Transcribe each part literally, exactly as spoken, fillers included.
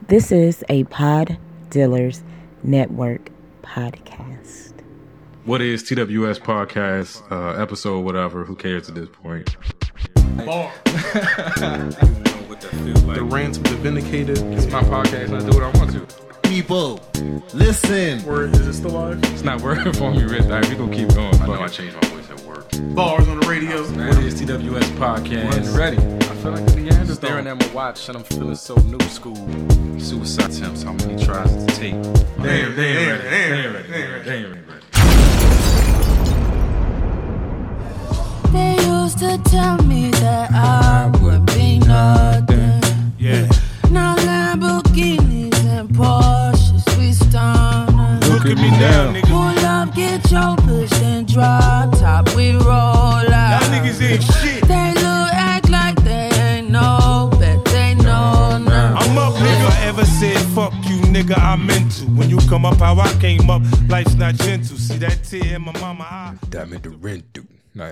This is a Pod Dealers Network podcast. What is T W S podcast, uh, episode, whatever, who cares at this point? Bar. The rants of the vindicated. It's my podcast and I do what I want to. People, listen. Word, is it still live? It's not working for me, Rich. All right, we gonna keep going. I know I changed my voice at work. Bars on the radio. What is T W S podcast? One's ready. I feel like the answer Staring at my watch and I'm feeling so new school. Suicide attempts, how many tries to take? Damn, they ain't ready. They ain't ready. They ain't ready. They used to tell me that I would be nothing. Yeah. Now Lamborghinis and Porsches, we stunning. Look at me now, nigga. Pull up, get your push and drop top, we roll out. Y'all niggas ain't shit. They look, act like they ain't know, bet they know now. I'm up, nigga. If I ever said fuck you, nigga, I meant to. When you come up how I came up, life's not gentle. See that tear in my mama eye. Damn it, the rent due. Like,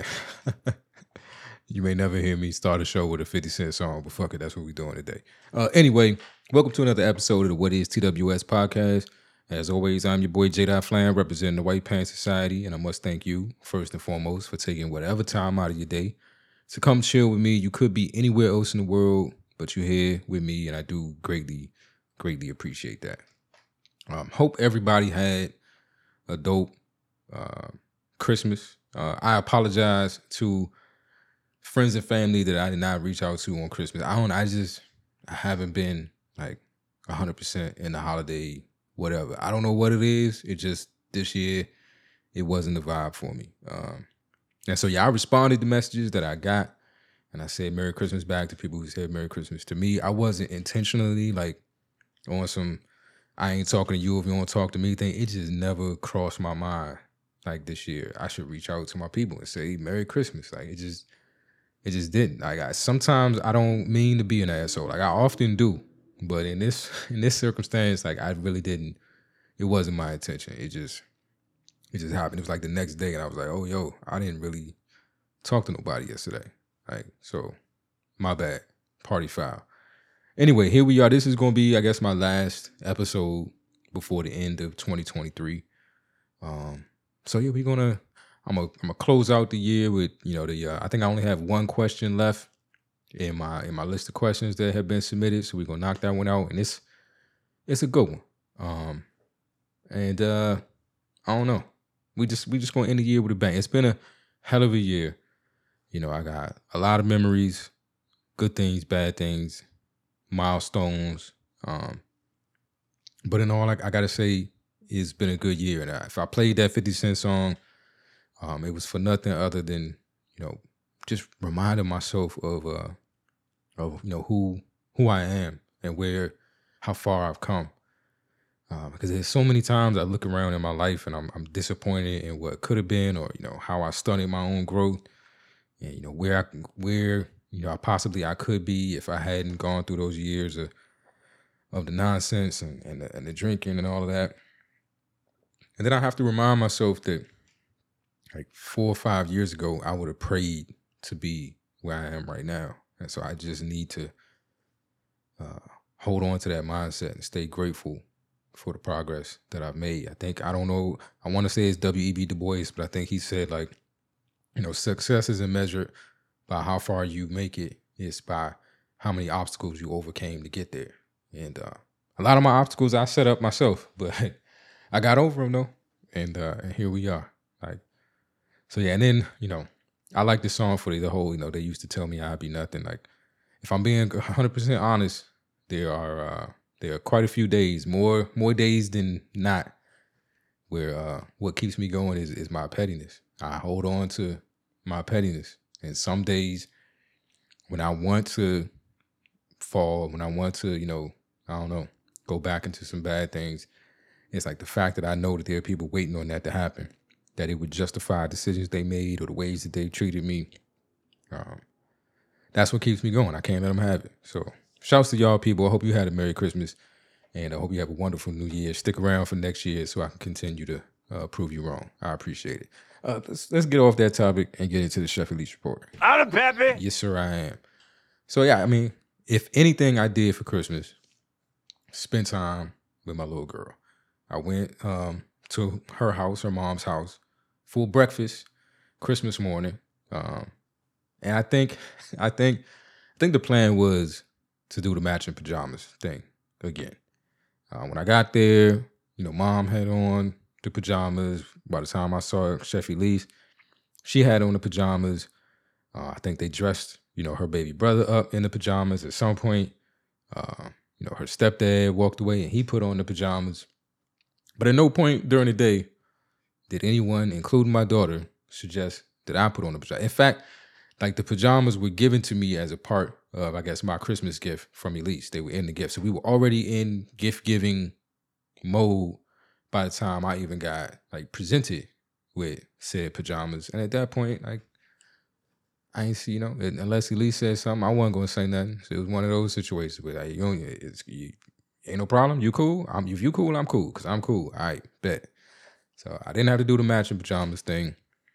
you may never hear me start a show with a fifty cent song, but fuck it, that's what we're doing today. Uh, anyway, welcome to another episode of the What is T W S podcast. As always, I'm your boy J. Flan, representing the White Pants Society, and I must thank you, first and foremost, for taking whatever time out of your day to come chill with me. You could be anywhere else in the world, but you're here with me, and I do greatly, greatly appreciate that. Um, hope everybody had a dope uh, Christmas. Uh, I apologize to friends and family that I did not reach out to on Christmas. I don't. I just I haven't been like one hundred percent in the holiday whatever. I don't know what it is. It just this year it wasn't the vibe for me. Um, and so yeah, I responded to messages that I got, and I said Merry Christmas back to people who said Merry Christmas to me. I wasn't intentionally like on some I ain't talking to you if you don't talk to me thing. It just never crossed my mind. Like this year, I should reach out to my people and say Merry Christmas. Like it just, it just didn't. Like I, sometimes I don't mean to be an asshole. Like I often do, but in this in this circumstance, like I really didn't. It wasn't my intention. It just, it just happened. It was like the next day, and I was like, oh yo, I didn't really talk to nobody yesterday. Like so, my bad. Party foul. Anyway, here we are. This is going to be, I guess, my last episode before the end of twenty twenty-three. Um. So yeah, we're gonna. I'm gonna. I'm gonna close out the year with you know the. Uh, I think I only have one question left in my in my list of questions that have been submitted. So we're gonna knock that one out, and it's it's a good one. Um, and uh, I don't know. We just we just gonna end the year with a bang. It's been a hell of a year. You know, I got a lot of memories, good things, bad things, milestones. Um, but in all, I, I gotta say. It's been a good year, and if I played that fifty cent song, um, it was for nothing other than you know just reminding myself of uh, of you know who who I am and where how far I've come. Uh, because there's so many times I look around in my life and I'm I'm disappointed in what could have been, or you know how I stunted my own growth, and you know where I where you know I possibly I could be if I hadn't gone through those years of of the nonsense and and the, and the drinking and all of that. And then I have to remind myself that like four or five years ago, I would have prayed to be where I am right now. And so I just need to uh, hold on to that mindset and stay grateful for the progress that I've made. I think, I don't know, I want to say it's W E B Du Bois, but I think he said like, you know, success isn't measured by how far you make it. It's by how many obstacles you overcame to get there. And uh, a lot of my obstacles I set up myself, but I got over them though, and uh, and here we are. Like, so yeah, and then you know, I like the song for the, the whole. You know, they used to tell me I'd be nothing. Like, if I'm being one hundred percent honest, there are uh, there are quite a few days, more more days than not, where uh, what keeps me going is is my pettiness. I hold on to my pettiness, and some days when I want to fall, when I want to, you know, I don't know, go back into some bad things. It's like the fact that I know that there are people waiting on that to happen, that it would justify decisions they made or the ways that they treated me. Um, that's what keeps me going. I can't let them have it. So shouts to y'all people. I hope you had a Merry Christmas, and I hope you have a wonderful New Year. Stick around for next year so I can continue to uh, prove you wrong. I appreciate it. Uh, let's, let's get off that topic and get into the Chef Elise Report. Out of Peppy. Yes, sir, I am. So yeah, I mean, if anything I did for Christmas spend time with my little girl. I went um, to her house, her mom's house, for breakfast, Christmas morning. Um, and I think, I think, I think the plan was to do the matching pajamas thing again. Uh, when I got there, you know, mom had on the pajamas. By the time I saw Chef Elise, she had on the pajamas. Uh, I think they dressed, you know, her baby brother up in the pajamas at some point. Uh, you know, her stepdad walked away and he put on the pajamas. But at no point during the day did anyone, including my daughter, suggest that I put on the pajamas. In fact, like the pajamas were given to me as a part of, I guess, my Christmas gift from Elise. They were in the gift. So we were already in gift-giving mode by the time I even got like presented with said pajamas. And at that point, like, I ain't see, you know, unless Elise said something, I wasn't going to say nothing. So it was one of those situations where like, you know, it's, you, ain't no problem. You cool? I'm, if you cool, I'm cool because I'm cool. All right, bet. So I didn't have to do the matching pajamas thing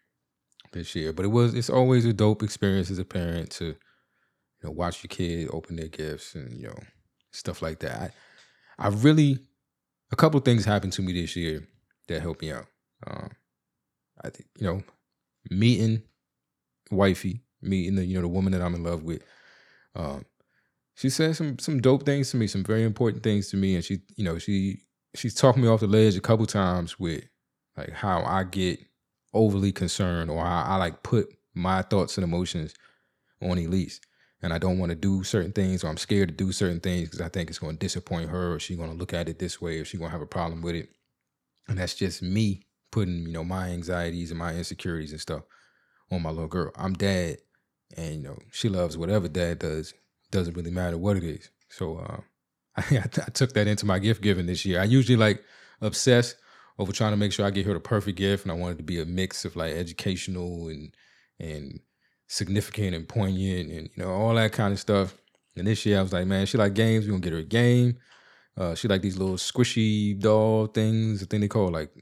this year, but it was, it's always a dope experience as a parent to, you know, watch your kid open their gifts and, you know, stuff like that. I, I really, a couple of things happened to me this year that helped me out. Um, I think, you know, meeting wifey, meeting the, you know, the woman that I'm in love with. Um, she said some some dope things to me, some very important things to me, and she, you know, she she's talked me off the ledge a couple times with like how I get overly concerned or how I like put my thoughts and emotions on Elise, and I don't want to do certain things, or I'm scared to do certain things because I think it's going to disappoint her, or she's going to look at it this way, or she's going to have a problem with it, and that's just me putting, you know, my anxieties and my insecurities and stuff on my little girl. I'm dad, and, you know, she loves whatever dad does. Doesn't really matter what it is. So uh, I, I took that into my gift giving this year. I usually like obsess over trying to make sure I get her the perfect gift, and I wanted it to be a mix of like educational and and significant and poignant and, you know, all that kind of stuff. And this year I was like, man, she like games. We're gonna get her a game. Uh, she like these little squishy doll things. I think they call like,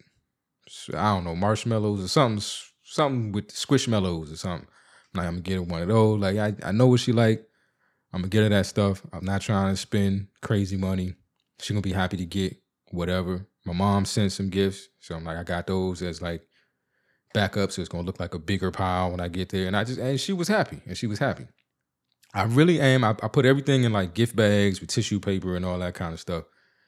I don't know, marshmallows or something. Something with squishmallows or something. Like, I'm gonna get her one of those. Like, I, I know what she like. I'm gonna get her that stuff. I'm not trying to spend crazy money. She gonna be happy to get whatever. My mom sent some gifts, so I'm like, I got those as like backup, so it's gonna look like a bigger pile when I get there. And I just, and she was happy, and she was happy. I really am. I, I put everything in like gift bags with tissue paper and all that kind of stuff.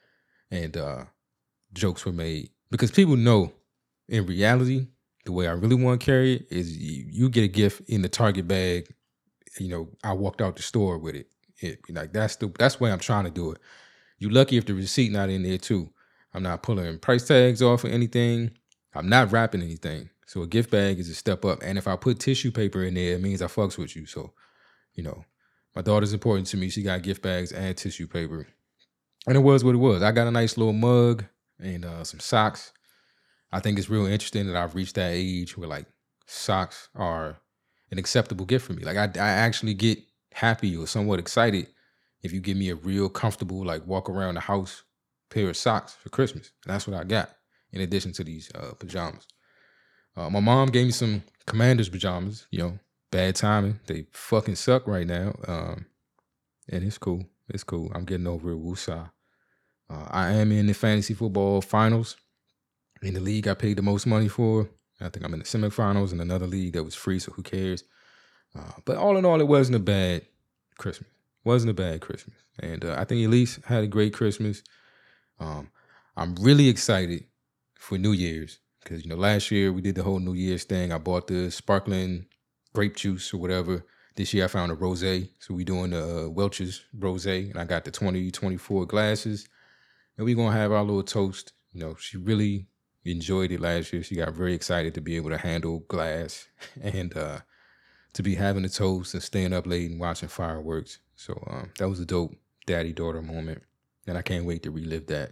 And uh, jokes were made because people know in reality, the way I really want to carry it is you, you get a gift in the Target bag. You know, I walked out the store with it. It like that's the that's the way I'm trying to do it. You lucky if the receipt not in there too. I'm not pulling price tags off or anything. I'm not wrapping anything. So a gift bag is a step up. And if I put tissue paper in there, it means I fucks with you. So, you know, my daughter's important to me. She got gift bags and tissue paper. And it was what it was. I got a nice little mug and uh, some socks. I think it's real interesting that I've reached that age where like socks are an acceptable gift for me. Like I, I actually get happy or somewhat excited if you give me a real comfortable, like walk around the house pair of socks for Christmas. And that's what I got in addition to these uh, pajamas. Uh, my mom gave me some Commander's pajamas, you know, bad timing. They fucking suck right now. Um, and it's cool. It's cool. I'm getting over it. Woosah. Uh, I am in the fantasy football finals. In the league I paid the most money for. I think I'm in the semifinals in another league that was free, so who cares? Uh, but all in all, it wasn't a bad Christmas. Wasn't a bad Christmas. And uh, I think Elise had a great Christmas. Um, I'm really excited for New Year's because, you know, last year we did the whole New Year's thing. I bought the sparkling grape juice or whatever. This year I found a rosé. So we doing the uh, Welch's rosé, and I got the twenty twenty-four glasses. And we're going to have our little toast. You know, she really enjoyed it last year. She got very excited to be able to handle glass and uh, to be having a toast and staying up late and watching fireworks. So um, that was a dope daddy-daughter moment. And I can't wait to relive that.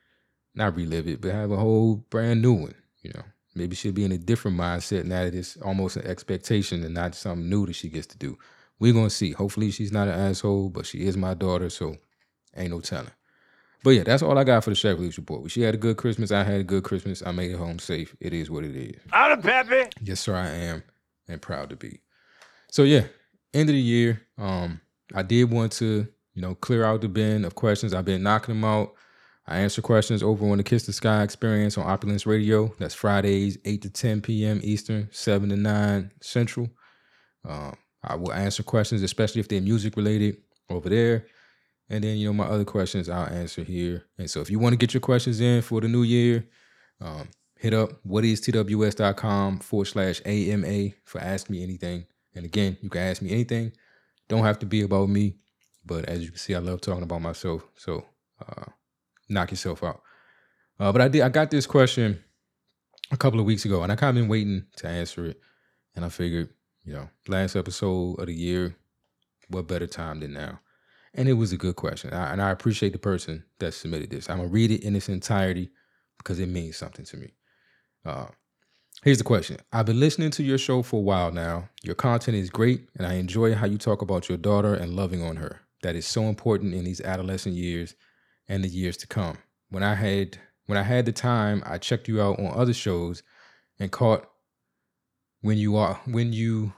Not relive it, but have a whole brand new one, you know. Maybe she'll be in a different mindset now that it's almost an expectation and not something new that she gets to do. We're going to see. Hopefully she's not an asshole, but she is my daughter, so ain't no telling. But yeah, that's all I got for the Chef Elise report. She had a good Christmas. I had a good Christmas. I made it home safe. It is what it is. I'm a peppy. Yes, sir, I am, and proud to be. So yeah, end of the year. Um, I did want to you know, clear out the bin of questions. I've been knocking them out. I answer questions over on the Kiss the Sky Experience on Opulence Radio. That's Fridays, eight to ten p.m. Eastern, seven to nine Central. Um, I will answer questions, especially if they're music related, over there. And then, you know, my other questions I'll answer here. And so if you want to get your questions in for the new year, um, hit up whatistws.com forward slash AMA for Ask Me Anything. And again, you can ask me anything. Don't have to be about me. But as you can see, I love talking about myself. So uh, knock yourself out. Uh, but I did. I got this question a couple of weeks ago, and I kind of been waiting to answer it. And I figured, you know, last episode of the year, what better time than now? And it was a good question. I, and I appreciate the person that submitted this. I'm going to read it in its entirety because it means something to me. Uh, here's the question. I've been listening to your show for a while now. Your content is great, and I enjoy how you talk about your daughter and loving on her. That is so important in these adolescent years and the years to come. When I had when I had the time, I checked you out on other shows and caught when you are when you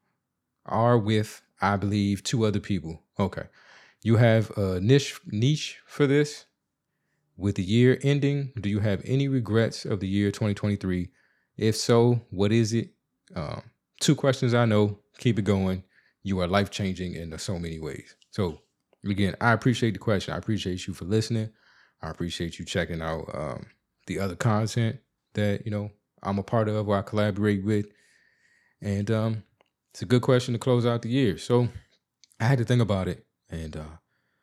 are with, I believe, two other people. Okay. You have a niche niche for this. With the year ending, do you have any regrets of the year twenty twenty-three? If so, what is it? Um, two questions I know. Keep it going. You are life-changing in so many ways. So, again, I appreciate the question. I appreciate you for listening. I appreciate you checking out um, the other content that, you know, I'm a part of or I collaborate with. And um, it's a good question to close out the year. So, I had to think about it. And uh,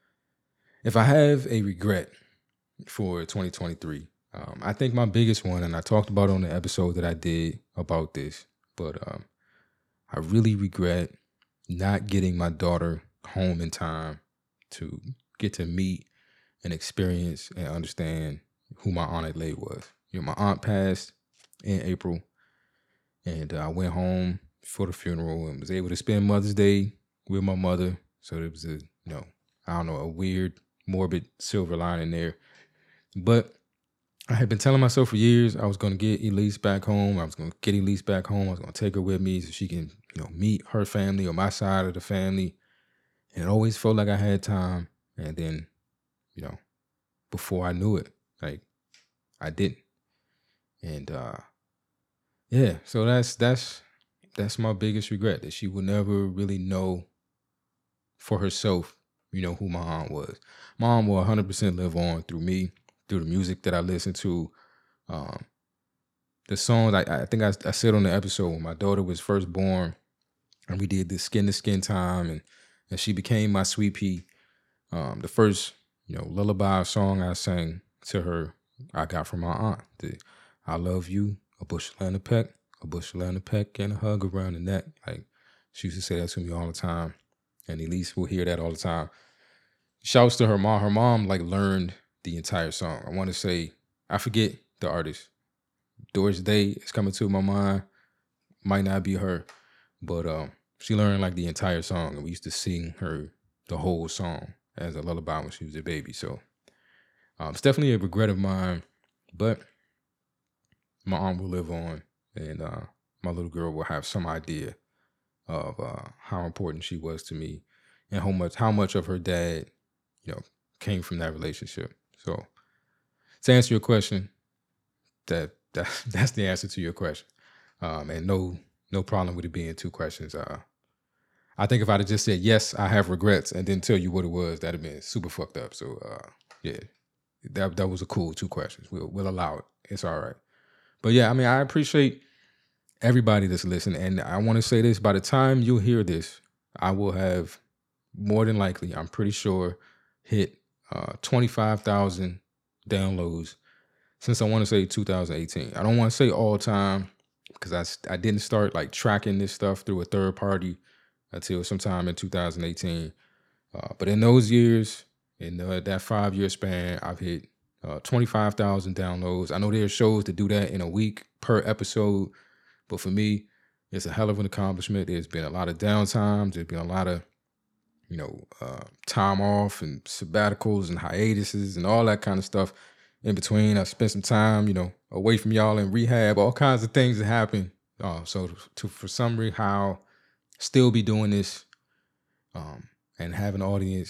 if I have a regret for twenty twenty-three, um, I think my biggest one, and I talked about it on the episode that I did about this, but um, I really regret not getting my daughter home in time to get to meet and experience and understand who my Aunt Adelaide was. You know, my aunt passed in April, and uh, I went home for the funeral and was able to spend Mother's Day with my mother. So it was a, you know, I don't know, a weird, morbid silver lining there. But I had been telling myself for years I was going to get Elise back home. I was going to get Elise back home. I was going to take her with me so she can, you know, meet her family or my side of the family. And it always felt like I had time. And then, you know, before I knew it, like, I didn't. And, uh, yeah, so that's, that's, that's my biggest regret, that she would never really know for herself, you know, who my aunt was. My aunt will one hundred percent live on through me, through the music that I listen to. Um, the songs, I, I think I, I said on the episode when my daughter was first born, and we did this skin to skin time, and, and she became my sweet pea. Um, the first, you know, lullaby song I sang to her, I got from my aunt. The I love you, a bushel and a peck, a bushel and a peck, and a hug around the neck. Like, she used to say that to me all the time. And Elise will hear that all the time. Shouts to her mom. Her mom, like, learned the entire song. I want to say, I forget the artist. Doris Day is coming to my mind. Might not be her. But um, she learned, like, the entire song. And we used to sing her the whole song as a lullaby when she was a baby. So um, it's definitely a regret of mine. But my aunt will live on. And uh, my little girl will have some idea of uh, how important she was to me and how much how much of her dad, you know, came from that relationship. So to answer your question, that, that that's the answer to your question. Um, and no no problem with it being two questions. Uh, I think if I'd have just said, yes, I have regrets and didn't tell you what it was, that'd have been super fucked up. So uh, yeah, that that was a cool two questions. We'll, we'll allow it. It's all right. But yeah, I mean, I appreciate everybody that's listening. And I want to say this, by the time you hear this, I will have more than likely, I'm pretty sure, hit uh, twenty-five thousand downloads since I want to say two thousand eighteen. I don't want to say all time because I, I didn't start like tracking this stuff through a third party until sometime in two thousand eighteen. Uh, but in those years, in uh, that five year span, I've hit uh, twenty-five thousand downloads. I know there's shows that do that in a week per episode. But for me, it's a hell of an accomplishment. There's been a lot of downtimes. There's been a lot of, you know, uh, time off and sabbaticals and hiatuses and all that kind of stuff in between. I spent some time, you know, away from y'all in rehab, all kinds of things that happen. Uh, so to, for some reason, how still be doing this um, and have an audience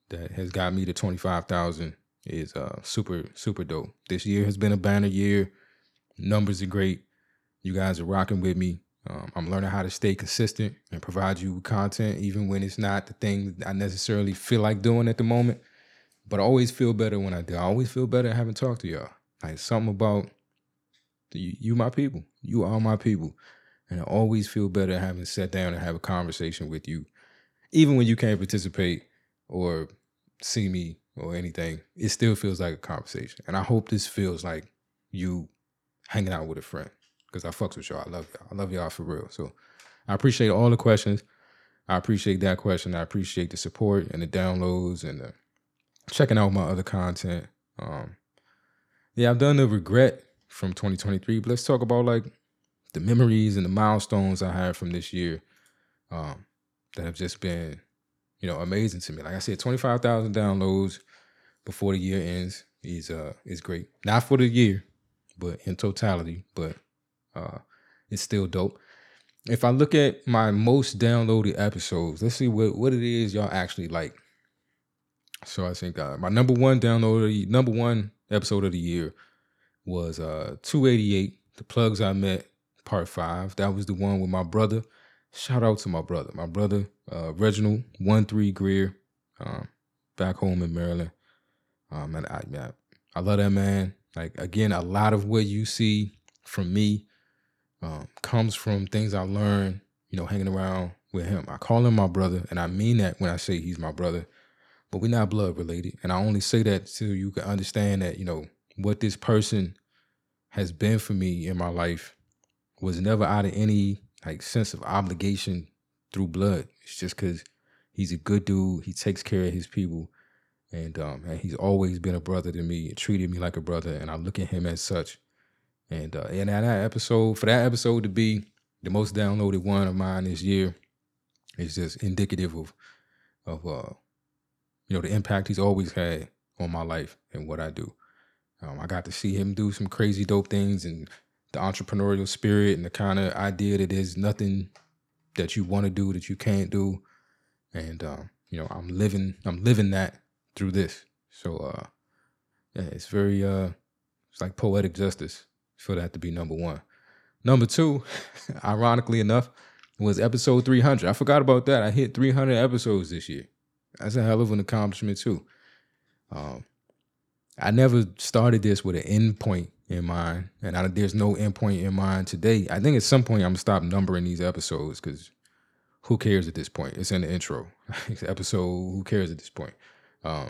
that has got me to twenty-five thousand is uh, super, super dope. This year has been a banner year. Numbers are great. You guys are rocking with me. Um, I'm learning how to stay consistent and provide you with content, even when it's not the thing that I necessarily feel like doing at the moment. But I always feel better when I do. I always feel better having talked to y'all. Like something about you, you my people. You are my people. And I always feel better having sat down and have a conversation with you. Even when you can't participate or see me or anything, it still feels like a conversation. And I hope this feels like you hanging out with a friend, because I fucks with y'all. I love y'all. I love y'all for real. So I appreciate all the questions. I appreciate that question. I appreciate the support and the downloads and the checking out my other content. Um, yeah, I've done the regret from twenty twenty-three, but let's talk about like the memories and the milestones I had from this year um, that have just been, you know, amazing to me. Like I said, twenty-five thousand downloads before the year ends is uh is great. Not for the year, but in totality, but uh, it's still dope. If I look at my most downloaded episodes, let's see what, what it is y'all actually like. So I think uh, my number one download, number one episode of the year was uh, two eighty-eight, The Plugs I Met, part five. That was the one with my brother. Shout out to my brother. My brother, uh, Reginald, one three Greer, um, back home in Maryland. Um, and I, yeah, I love that man. Like, again, a lot of what you see from me um, comes from things I learned, you know, hanging around with him. I call him my brother, and I mean that when I say he's my brother. But we're not blood related. And I only say that so you can understand that, you know, what this person has been for me in my life was never out of any like sense of obligation through blood. It's just because he's a good dude. He takes care of his people. And, um, and he's always been a brother to me and treated me like a brother. And I look at him as such. And, uh, and that episode, for that episode to be the most downloaded one of mine this year is just indicative of, of, uh, you know, the impact he's always had on my life and what I do. Um, I got to see him do some crazy dope things, and the entrepreneurial spirit and the kind of idea that there's nothing that you want to do that you can't do. And, um, you know, I'm living, I'm living that through this. So, uh, yeah, it's very, uh, it's like poetic justice for that to be number one. Number two, ironically enough, was episode three hundred. I forgot about that. I hit three hundred episodes this year. That's a hell of an accomplishment too. Um, I never started this with an end point in mind, and I, there's no end point in mind today. I think at some point I'm gonna stop numbering these episodes because who cares at this point? It's in the intro. It's episode, who cares at this point? Um,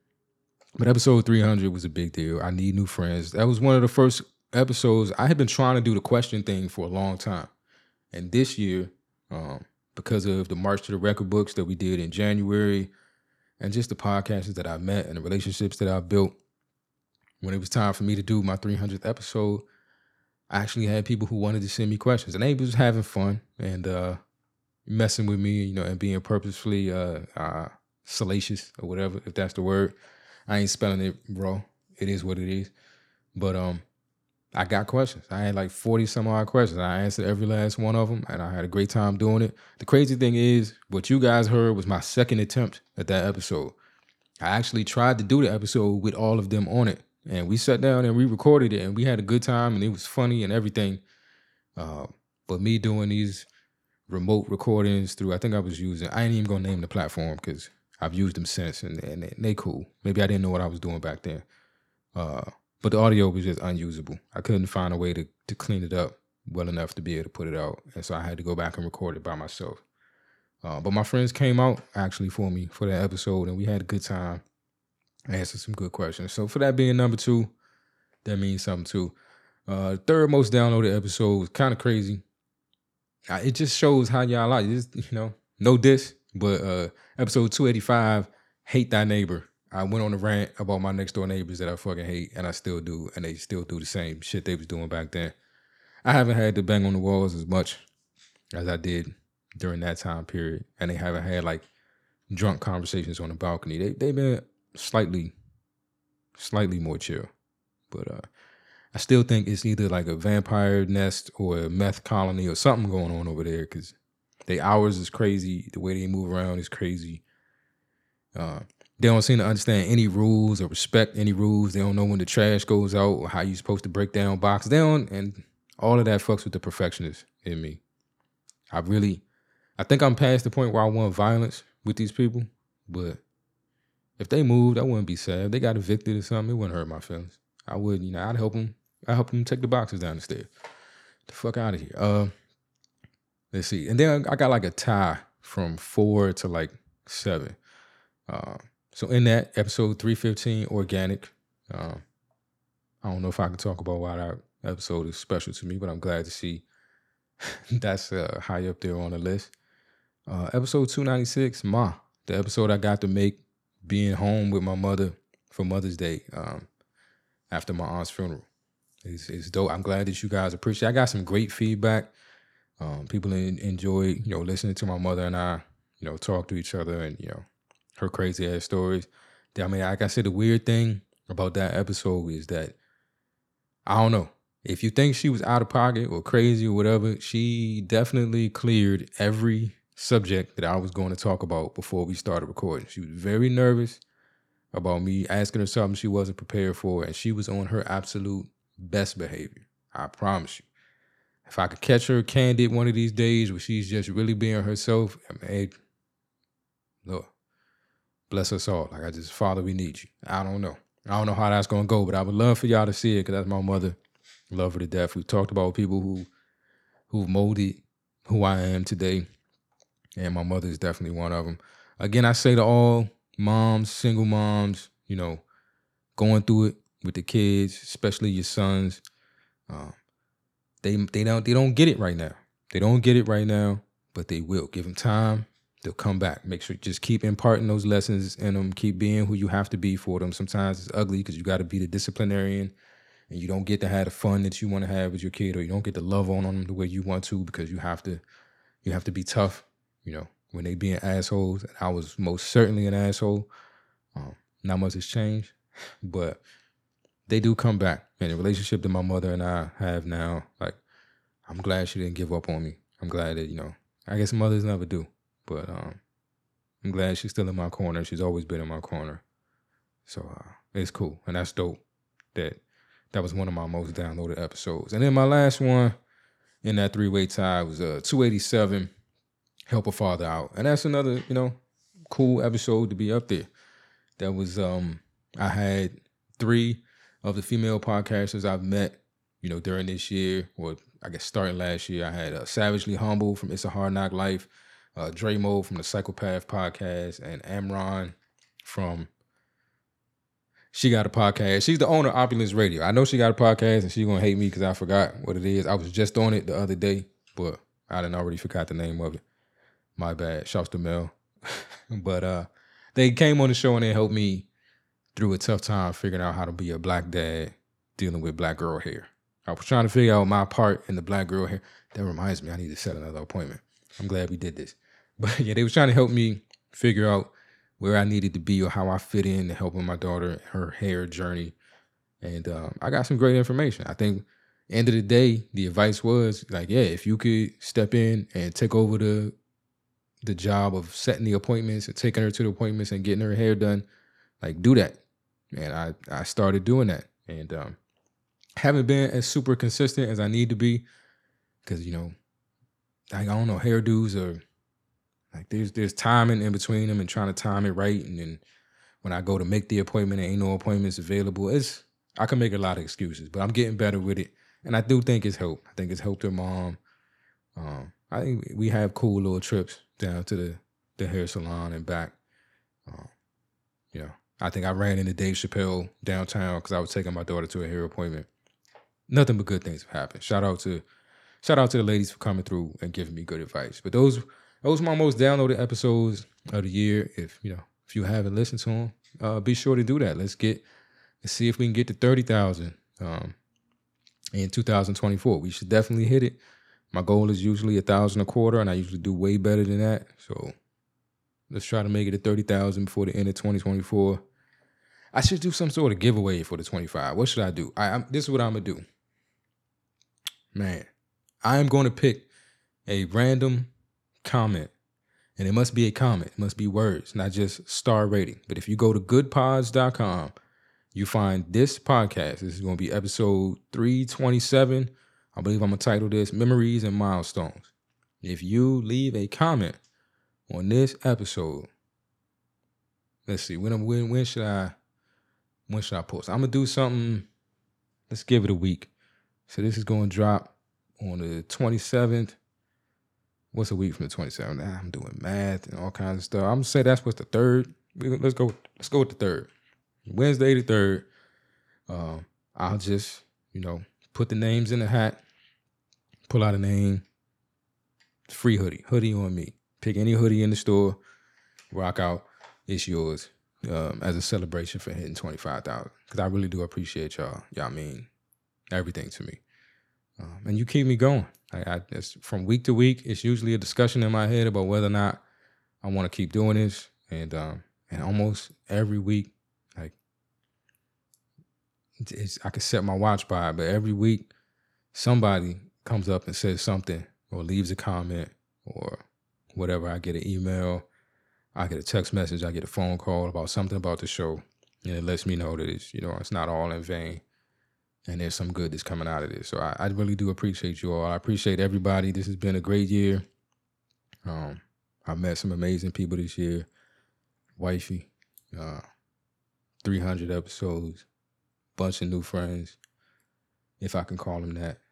but episode three hundred was a big deal. I need new friends. That was one of the first episodes. I had been trying to do the question thing for a long time, and this year, um, because of the March to the Record books that we did in January, and just the podcasters that I met and the relationships that I built, when it was time for me to do my three hundredth episode, I actually had people who wanted to send me questions, and they was having fun and uh, messing with me, you know, and being purposefully uh, uh, salacious or whatever, if that's the word. I ain't spelling it raw. It is what it is. But um, I got questions. I had like forty some odd questions. I answered every last one of them, and I had a great time doing it. The crazy thing is, what you guys heard was my second attempt at that episode. I actually tried to do the episode with all of them on it, and we sat down and we recorded it, and we had a good time, and it was funny and everything. Uh, but me doing these remote recordings through, I think I was using, I ain't even gonna name the platform because I've used them since, and, and they, they cool. Maybe I didn't know what I was doing back then. Uh, But the audio was just unusable. I couldn't find a way to, to clean it up well enough to be able to put it out. And so I had to go back and record it by myself. Uh, but my friends came out actually for me for that episode, and we had a good time. I answered some good questions. So for that being number two, that means something too. Uh, third most downloaded episode was kind of crazy. I, it just shows how y'all like it. Just, you know, no diss, but uh, episode two eighty-five, Hate Thy Neighbor. I went on a rant about my next door neighbors that I fucking hate, and I still do, and they still do the same shit they was doing back then. I haven't had to bang on the walls as much as I did during that time period, and they haven't had like drunk conversations on the balcony. They they've been slightly, slightly more chill, but uh, I still think it's either like a vampire nest or a meth colony or something going on over there because the hours is crazy, the way they move around is crazy. Uh, they don't seem to understand any rules or respect any rules. They don't know when the trash goes out or how you're supposed to break down boxes. They don't, and all of that fucks with the perfectionist in me. I really, I think I'm past the point where I want violence with these people, but if they moved, I wouldn't be sad. If they got evicted or something, it wouldn't hurt my feelings. I would, you know, I'd help them. I'd help them take the boxes down the stairs. The fuck out of here. Uh, let's see. And then I got like a tie from four to like seven. Uh, so in that, episode three fifteen, Organic. Um, I don't know if I can talk about why that episode is special to me, but I'm glad to see that's uh, high up there on the list. Uh, episode two ninety-six, Ma. The episode I got to make being home with my mother for Mother's Day um, after my aunt's funeral. It's, it's dope. I'm glad that you guys appreciate it. I got some great feedback. Um, people in, enjoy, you know, listening to my mother and I, you know, talk to each other and, you know, her crazy ass stories. I mean, like I said, the weird thing about that episode is that, I don't know, if you think she was out of pocket or crazy or whatever, she definitely cleared every subject that I was going to talk about before we started recording. She was very nervous about me asking her something she wasn't prepared for, and she was on her absolute best behavior. I promise you. If I could catch her candid one of these days where she's just really being herself, I mean, hey, Lord, bless us all. Like I just, Father, we need you. I don't know. I don't know how that's going to go, but I would love for y'all to see it because that's my mother. Love her to death. We talked about people who, who've molded who I am today, and my mother is definitely one of them. Again, I say to all moms, single moms, you know, going through it with the kids, especially your sons, um, they they don't they don't get it right now. They don't get it right now, but they will. Give them time. They'll come back. Make sure just keep imparting those lessons in them. Keep being who you have to be for them. Sometimes it's ugly because you got to be the disciplinarian, and you don't get to have the fun that you want to have with your kid, or you don't get to love on them the way you want to because you have to you have to be tough. You know, when they being assholes, and I was most certainly an asshole. Um, not much has changed, but they do come back. And the relationship that my mother and I have now, like, I'm glad she didn't give up on me. I'm glad that, you know, I guess mothers never do, but um, I'm glad she's still in my corner. She's always been in my corner. So uh, it's cool. And that's dope that that was one of my most downloaded episodes. And then my last one in that three-way tie was uh, two eighty-seven, Help a Father Out. And that's another, you know, cool episode to be up there. That was, um, I had three of the female podcasters I've met, you know, during this year, or I guess starting last year. I had uh, Savagely Humble from It's a Hard Knock Life, uh, Dramo from the Psychopath Podcast, and Amron from She Got a Podcast. She's the owner of Opulence Radio. I know she got a podcast, and she's going to hate me because I forgot what it is. I was just on it the other day, but I done already forgot the name of it. My bad. Shouts to Mel. But uh, they came on the show and they helped me through a tough time figuring out how to be a black dad dealing with black girl hair. I was trying to figure out my part in the black girl hair. That reminds me, I need to set another appointment. I'm glad we did this. But yeah, they was trying to help me figure out where I needed to be or how I fit in to helping my daughter, her hair journey. And um, I got some great information. I think end of the day, the advice was like, yeah, if you could step in and take over the the job of setting the appointments and taking her to the appointments and getting her hair done, like do that. And I, I started doing that. And um, haven't been as super consistent as I need to be because, you know, like, I don't know, hairdos are like there's there's timing in between them and trying to time it right. And then when I go to make the appointment and ain't no appointments available, it's I can make a lot of excuses, but I'm getting better with it. And I do think it's helped. I think it's helped her mom. Um, I think we have cool little trips down to the, the hair salon and back. Um, you know, I think I ran into Dave Chappelle downtown because I was taking my daughter to a hair appointment. Nothing but good things have happened. Shout out to shout out to the ladies for coming through and giving me good advice. But those those are my most downloaded episodes of the year. If you know, if you haven't listened to them, uh, be sure to do that. Let's get let's see if we can get to thirty thousand um, in two thousand twenty-four. We should definitely hit it. My goal is usually a thousand a quarter, and I usually do way better than that. So let's try to make it to thirty thousand before the end of twenty twenty-four. I should do some sort of giveaway for the twenty-five. What should I do? I, I'm, this is what I'm going to do. Man, I am going to pick a random comment And it must be a comment. It must be words, not just star rating. But if you go to good pods dot com, you find this podcast. This is going to be episode three twenty-seven. I believe I'm going to title this Memories and Milestones. If you leave a comment on this episode, let's see, when when when should I when should I post? I'm going to do something. Let's give it a week. So this is going to drop on the twenty-seventh. What's a week from the twenty-seventh? Nah, I'm doing math and all kinds of stuff. I'm gonna say that's what's the third. Let's go. Let's go with the third. Wednesday the third. Um, I'll just, you know, put the names in the hat. Pull out a name. Free hoodie. Hoodie on me. Pick any hoodie in the store. Rock out. It's yours. Um, as a celebration for hitting twenty-five thousand. Because I really do appreciate y'all. Y'all mean everything to me. Um, and you keep me going. I, I it's, from week to week, it's usually a discussion in my head about whether or not I want to keep doing this. And um, and almost every week, like it's, I can set my watch by it, but every week somebody comes up and says something or leaves a comment or whatever. I get an email, I get a text message, I get a phone call about something about the show, and it lets me know that it's, you know, it's not all in vain. And there's some good that's coming out of this. So I, I really do appreciate you all. I appreciate everybody. This has been a great year. Um, I've met some amazing people this year. Wifey, uh, three hundred episodes, bunch of new friends, if I can call them that.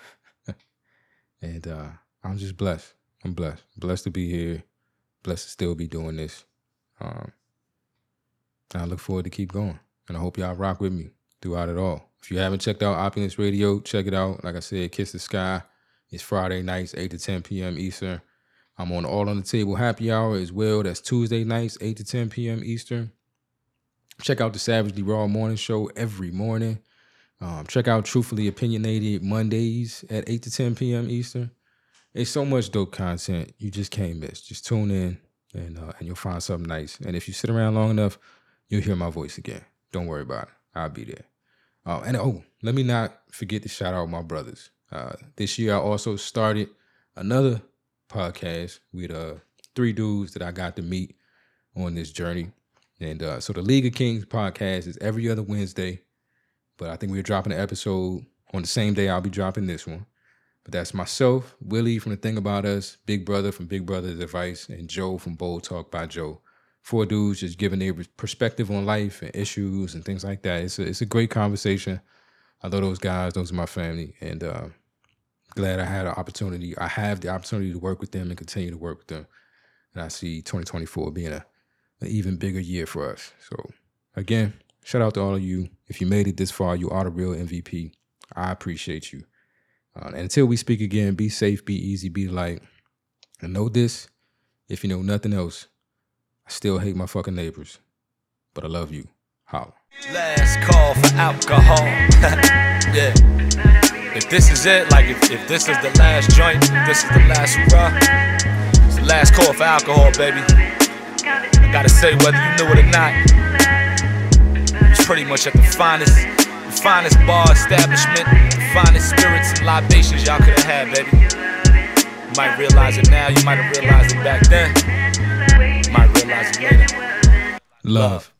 And uh, I'm just blessed. I'm blessed. Blessed to be here. Blessed to still be doing this. Um, and I look forward to keep going. And I hope y'all rock with me throughout it all. If you haven't checked out Opulence Radio, check it out. Like I said, Kiss the Sky. It's Friday nights, eight to ten p.m. Eastern. I'm on All on the Table Happy Hour as well. That's Tuesday nights, eight to ten p.m. Eastern. Check out the Savagely Raw Morning Show every morning. Um, check out Truthfully Opinionated Mondays at eight to ten p.m. Eastern. It's so much dope content you just can't miss. Just tune in and uh, and you'll find something nice. And if you sit around long enough, you'll hear my voice again. Don't worry about it. I'll be there. Uh, and oh, let me not forget to shout out my brothers. Uh, this year I also started another podcast with uh, three dudes that I got to meet on this journey. And uh, so the League of Kings podcast is every other Wednesday. But I think we're dropping an episode on the same day I'll be dropping this one. But that's myself, Willie from The Thing About Us, Big Brother from Big Brother's Advice, and Joe from Bold Talk by Joe. Four dudes just giving their perspective on life and issues and things like that. It's a, it's a great conversation. I love those guys. Those are my family. And uh, glad I had an opportunity. I have the opportunity to work with them and continue to work with them. And I see twenty twenty-four being a, an even bigger year for us. So, again, shout out to all of you. If you made it this far, you are the real M V P. I appreciate you. Uh, and until we speak again, be safe, be easy, be light. And know this, if you know nothing else, I still hate my fucking neighbors, but I love you. Holla. Last call for alcohol. Yeah. If this is it, like if, if this is the last joint, if this is the last hurrah, it's the last call for alcohol, baby. I gotta say, whether you knew it or not, it's pretty much at the finest, the finest bar establishment, the finest spirits and libations y'all could have had, baby. You might realize it now, you might have realized it back then. You might realize it later. Love.